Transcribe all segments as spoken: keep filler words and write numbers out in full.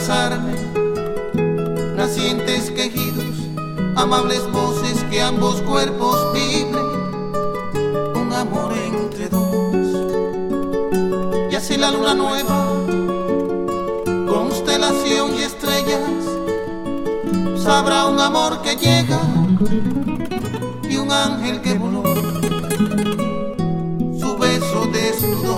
abrazarme, nacientes quejidos, amables voces que ambos cuerpos vibren, un amor entre dos. Y así la luna nueva, constelación y estrellas, sabrá un amor que llega y un ángel que voló, su beso desnudó.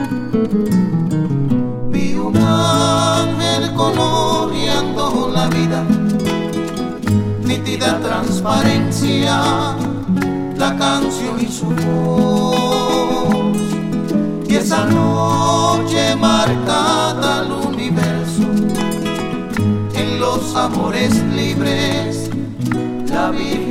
Vi un ángel coloreando la vida, nítida transparencia, la canción y su voz. Y esa noche marcada al universo, en los amores libres, la vi